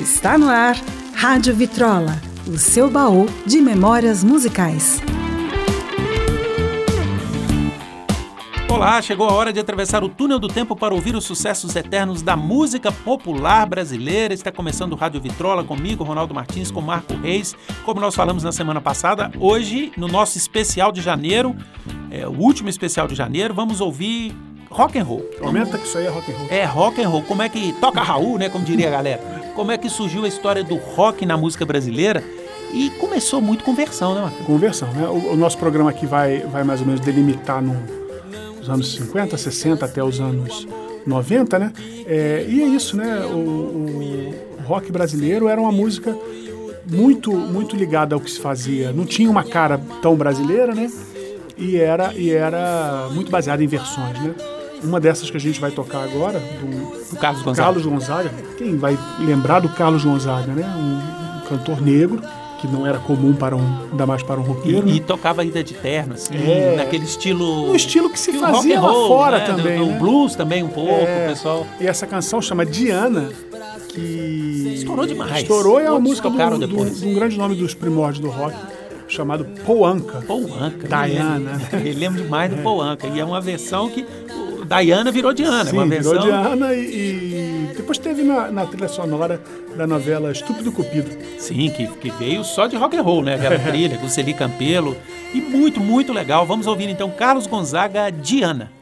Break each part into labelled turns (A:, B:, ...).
A: Está no ar, Rádio Vitrola, o seu baú de memórias musicais.
B: Olá, chegou a hora de atravessar o túnel do tempo para ouvir os sucessos eternos da música popular brasileira. Está começando o Rádio Vitrola comigo, Ronaldo Martins, com Marco Reis. Como nós falamos na semana passada, hoje, no nosso especial de janeiro, o último especial de janeiro, vamos ouvir rock and roll.
C: Aumenta que isso aí é rock and roll.
B: É, rock and roll. Como é que... Toca Raul, né, como diria a galera. Como é que surgiu a história do rock na música brasileira? E começou muito com versão, né, Marco?
C: Com versão, né? O nosso programa aqui vai mais ou menos delimitar nos anos 50, 60 até os anos 90, né? E é isso, né? O rock brasileiro era uma música muito ligada ao que se fazia. Não tinha uma cara tão brasileira, né? E era muito baseada em versões, né? Uma dessas que a gente vai tocar agora, do Carlos Gonzaga. Quem vai lembrar do Carlos Gonzaga, né? Um cantor negro, que não era comum ainda mais para um roqueiro.
B: E tocava Ida de Terno, assim, naquele estilo...
C: Um estilo que se fazia lá fora, né? Também,
B: do
C: né?
B: blues também um pouco, o pessoal...
C: E essa canção chama Diana, que...
B: Estourou demais.
C: Estourou, é uma
B: Todos
C: música de um grande nome dos primórdios do rock, chamado Paul Anka.
B: Paul Anka.
C: Diana.
B: Eu lembro demais do Paul Anka. E é uma versão que... Diana virou Diana.
C: Sim,
B: uma versão...
C: virou Diana e depois teve na trilha sonora da novela Estúpido Cupido.
B: Sim, que veio só de rock and roll, né? Aquela trilha com Celi Campelo. E muito legal. Vamos ouvir então Carlos Gonzaga, Diana.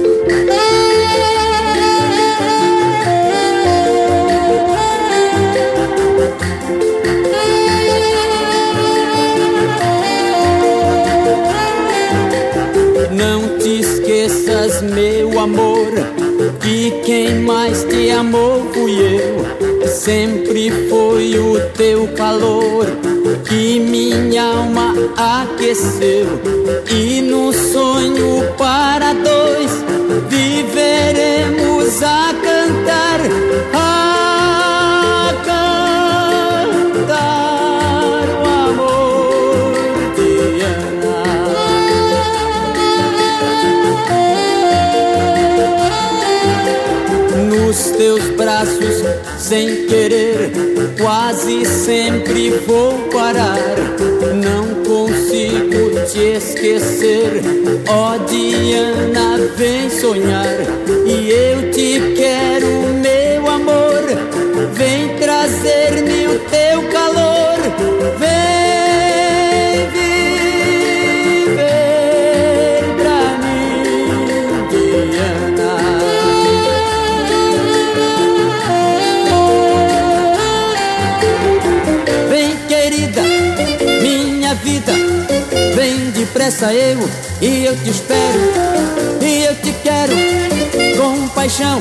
D: Não te esqueças, meu amor, que quem mais te amou fui eu. Sempre foi o teu calor que minha alma aqueceu. E no sonho para dois viveremos a cantar, o amor de Ana. Nos teus braços, sem querer, quase sempre vou parar. Não consigo te esquecer, ó Diana, vem sonhar. E eu te quero, meu amor, vem trazer-me o teu calor. Vem viver pra mim, Diana. Vida, vem depressa e eu te espero, e eu te quero com paixão.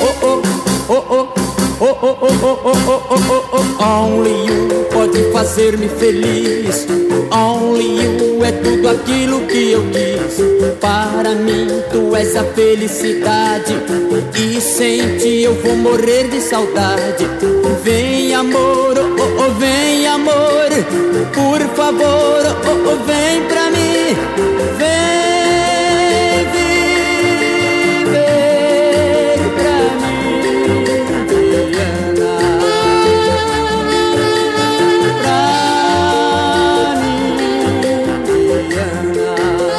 D: Only you pode fazer-me feliz. Only you é tudo aquilo que eu quis. Para mim tu és a felicidade, e sem ti eu vou morrer de saudade. Vem amor, vem amor, por favor, vem pra mim. Vem viver pra mim, Diana. Pra mim, Diana.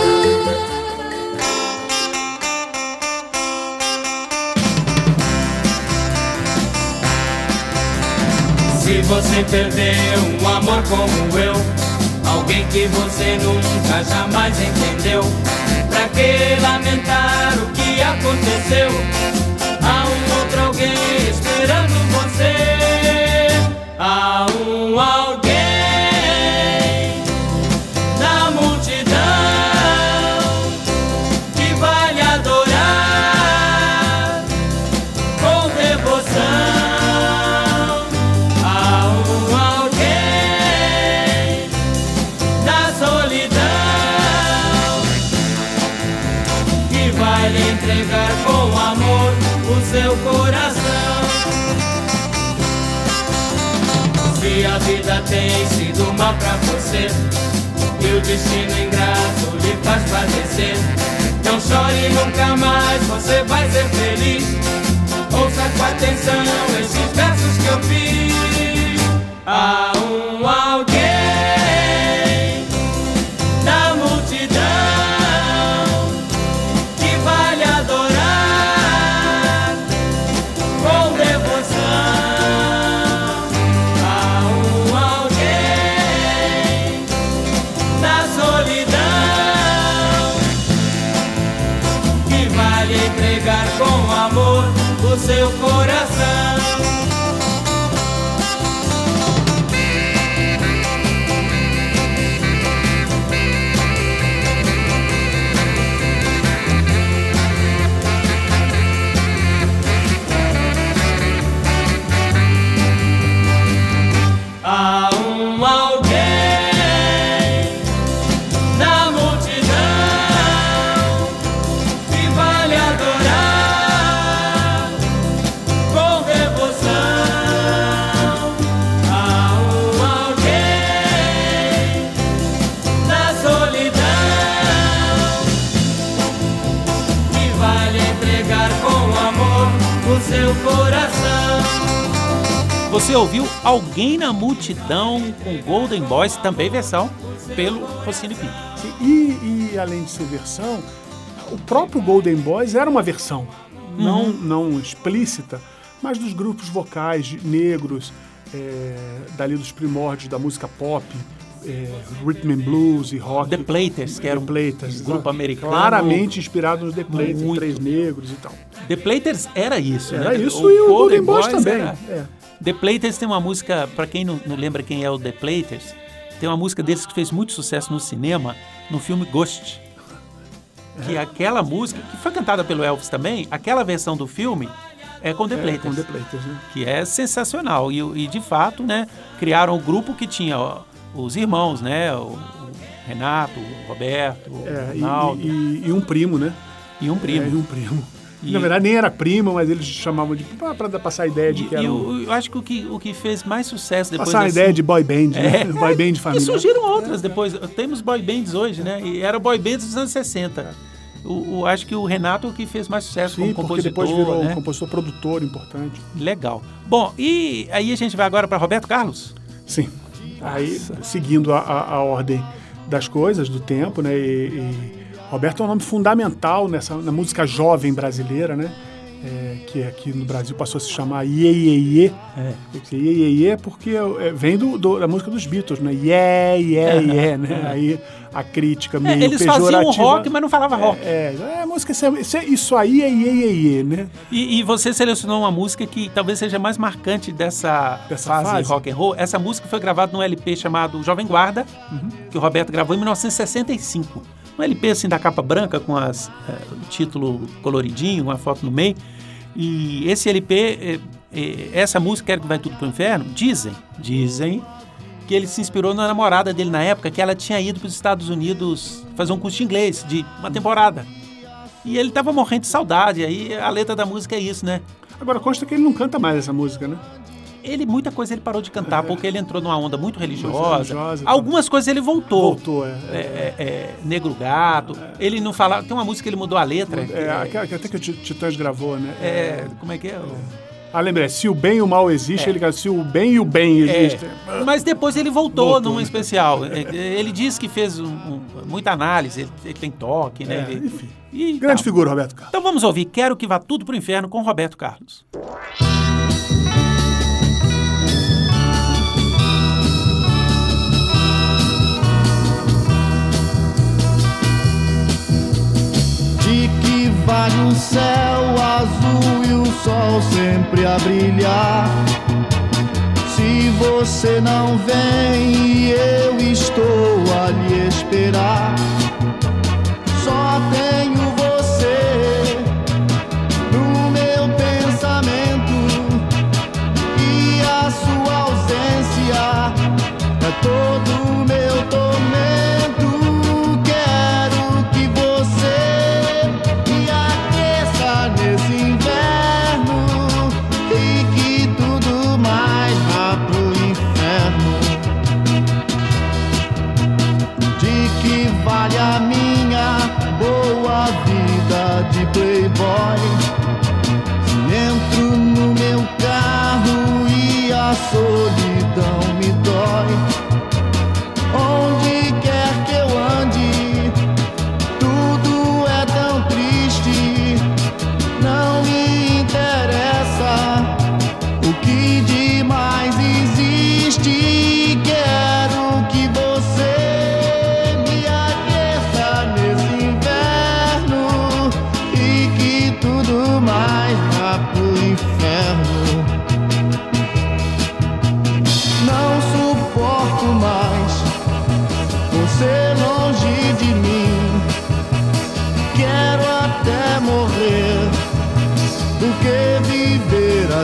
E: Se você perdeu um amor como eu, alguém que você nunca jamais entendeu, pra que lamentar o que aconteceu? Há um outro alguém esperando você. Há um alguém na multidão que vai lhe adorar com devoção. Entregar com amor o seu coração. Se a vida tem sido mal pra você e o destino ingrato lhe faz padecer, não chore nunca mais, você vai ser feliz. Ouça com atenção esses versos que eu fiz. vale entregar com amor o seu coração. Há alguém na multidão que vale adorar com devoção. Há alguém na solidão que vale entregar com amor o seu coração.
B: Você ouviu Alguém na Multidão com Golden Boys, também versão pelo Rossini Pinto.
C: Sim, e além de ser versão, o próprio Golden Boys era uma versão, não explícita, mas dos grupos vocais negros, dali dos primórdios da música pop, rhythm and blues e rock.
B: The Platers, que era um grupo americano.
C: Claramente inspirado nos The Platers,
B: Muito.
C: Três Negros e tal.
B: The Platers era isso,
C: Era
B: né?
C: isso e o Golden Boys também.
B: era- The Platers tem uma música, pra quem não lembra quem é o The Platers, tem uma música deles que fez muito sucesso no cinema, no filme Ghost. Que aquela música, que foi cantada pelo Elvis também, aquela versão do filme é com The Platers.
C: Com The Platers, né?
B: Que é sensacional. E de fato, né, criaram um grupo que tinha os irmãos, né? O Renato, o Roberto, o Ronaldo
C: E um primo, né?
B: e um primo.
C: E um primo.
B: E-
C: Na verdade, nem era primo, mas eles chamavam de... Pra passar a ideia de que era...
B: Eu acho que o que fez mais sucesso depois
C: Passar a ideia de boy band, né? Boy band de
B: E
C: família.
B: surgiram outras depois. Temos boy bands hoje, né? E era boy bands dos anos 60. Acho que o Renato é o que fez mais sucesso
C: Sim,
B: como
C: porque
B: compositor,
C: depois virou
B: né?
C: um compositor produtor importante.
B: Legal. Bom, e aí a gente vai agora para Roberto Carlos?
C: Sim. Aí, seguindo a ordem das coisas, do tempo, né? E Roberto é um nome fundamental na música jovem brasileira, né? Que aqui no Brasil passou a se chamar Iê, Iê, Iê. Iê, Iê, Iê, porque vem da música dos Beatles, né? Iê, Iê, Iê, né? Aí a crítica meio
B: Eles
C: pejorativa.
B: faziam rock, mas não falava rock.
C: A música, isso aí é Iê, Iê, Iê, né?
B: E você selecionou uma música que talvez seja mais marcante dessa fase rock and roll. Essa música foi gravada num LP chamado Jovem Guarda, que o Roberto gravou em 1965. Um LP assim da capa branca com o título coloridinho, uma foto no meio. E esse LP, essa música, Quero Que Vai Tudo Pro Inferno, dizem que ele se inspirou na namorada dele na época, que ela tinha ido para os Estados Unidos fazer um curso de inglês de uma temporada. E ele estava morrendo de saudade, aí a letra da música é isso, né?
C: Agora, consta que ele não canta mais essa música, né?
B: Muita coisa ele parou de cantar, porque ele entrou numa onda muito religiosa.
C: Tá.
B: Algumas coisas ele voltou.
C: Voltou,
B: Negro Gato. Ele não fala. Tem uma música que ele mudou a letra.
C: Até que o Titãs gravou, né?
B: Como é que é?
C: Lembrei, se o bem e o mal existem, ele se o bem e o bem existem.
B: Mas depois ele voltou num especial. Ele disse que fez muita análise, ele tem toque, né?
C: Enfim. Grande figura, Roberto Carlos.
B: Então vamos ouvir Quero Que Vá Tudo Pro Inferno com Roberto Carlos.
F: De que vale um céu azul e o sol sempre a brilhar, se você não vem e eu estou a lhe esperar? Só tenho você no meu pensamento e a sua ausência é todo o meu tormento. Quero que você me aqueça nesse inverno e que tudo mais vá pro inferno. De que vale a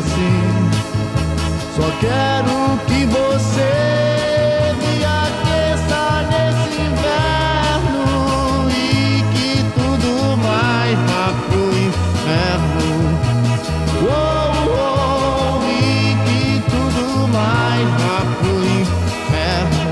F: assim. Só quero que você me aqueça nesse inverno e que tudo mais vá pro inferno. Oh, oh, e que tudo mais vá pro inferno.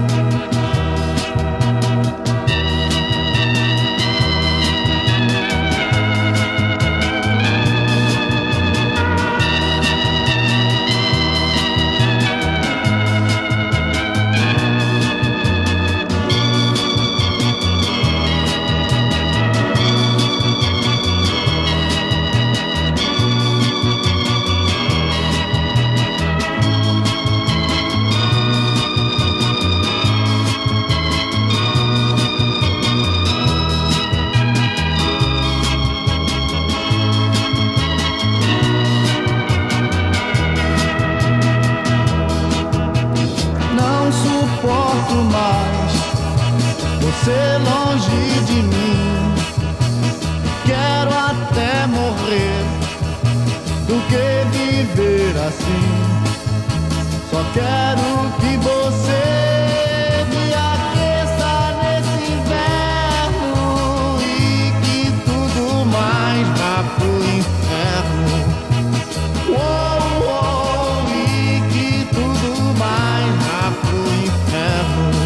F: Você longe de mim, quero até morrer do que viver assim. Só quero que você me aqueça nesse inverno e que tudo mais vá pro inferno. Oh, oh, e que tudo mais vá pro inferno.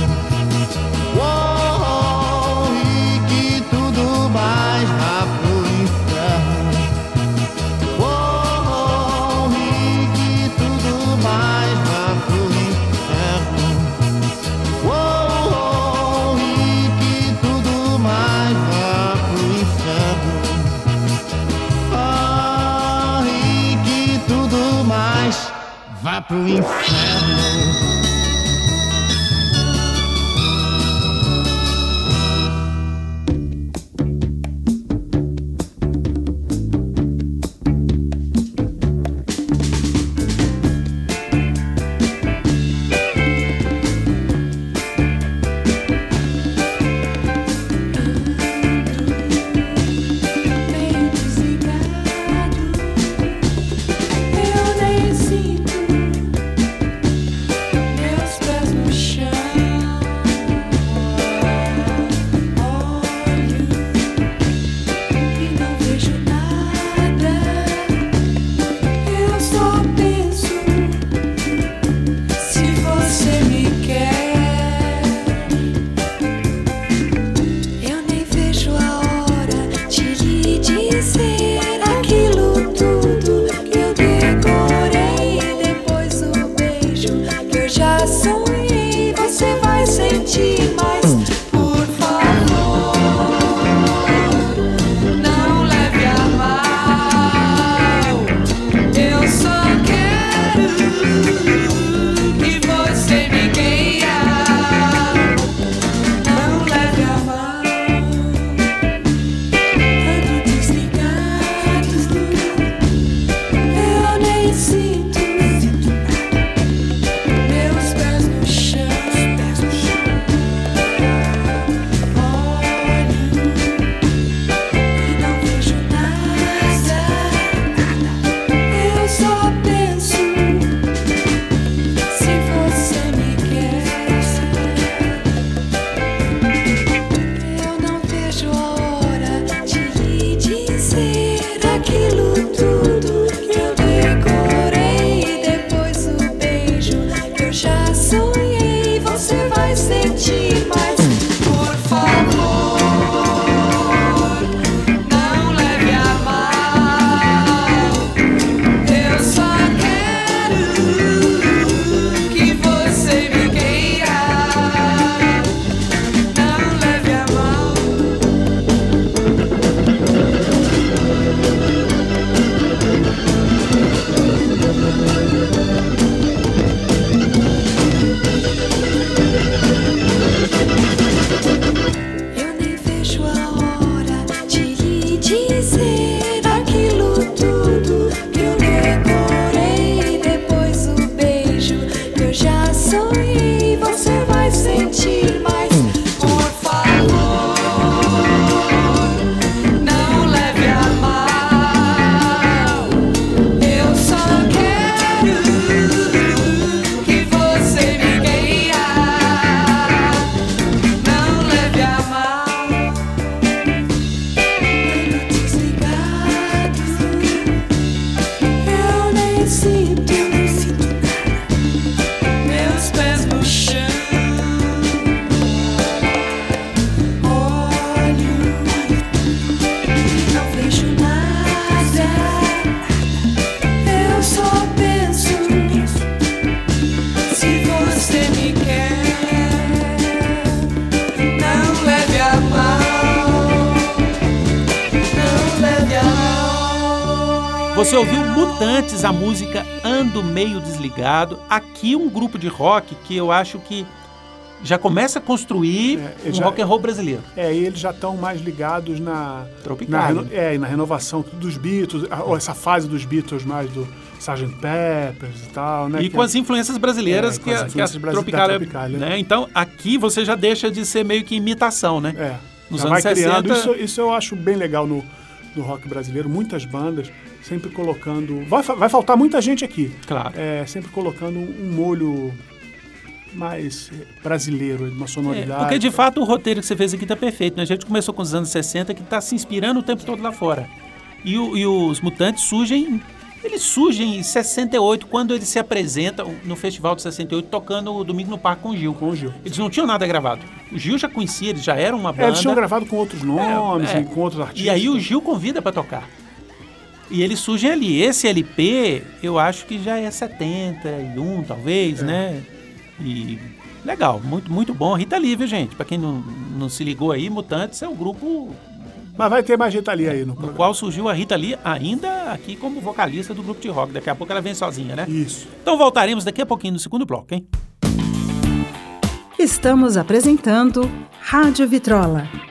F: Vá pro inferno.
G: Eu nem sinto
B: Você ouviu Mutantes, a música Ando Meio Desligado. Aqui um grupo de rock que eu acho que já começa a construir rock and roll brasileiro.
C: E eles já estão mais ligados na na renovação dos Beatles, essa fase dos Beatles mais do Sgt. Peppers e tal, né?
B: E com as influências brasileiras que a Tropicália, né? Então, aqui você já deixa de ser meio que imitação, né? Nos anos 60...
C: Isso eu acho bem legal no rock brasileiro. Muitas bandas sempre colocando... Vai faltar muita gente aqui.
B: Claro.
C: Sempre colocando um molho mais brasileiro, uma sonoridade.
B: Porque, de fato, o roteiro que você fez aqui está perfeito, né? A gente começou com os anos 60, que está se inspirando o tempo todo lá fora. E os Mutantes surgem em 68, quando eles se apresentam no Festival de 68, tocando o Domingo no Parque com o Gil. Eles não tinham nada gravado. O Gil já conhecia, eles já eram uma banda.
C: Eles tinham gravado com outros nomes, com outros artistas.
B: E aí o Gil convida para tocar. E eles surgem ali. Esse LP, eu acho que já é 71, talvez, né? E legal, muito, muito bom. Rita Lee, viu, gente? Pra quem não se ligou aí, Mutantes é um grupo...
C: Mas vai ter mais Rita Lee aí no
B: qual surgiu a Rita Lee ainda aqui como vocalista do grupo de rock. Daqui a pouco ela vem sozinha, né?
C: Isso.
B: Então voltaremos daqui a pouquinho no segundo bloco, hein?
A: Estamos apresentando Rádio Vitrola.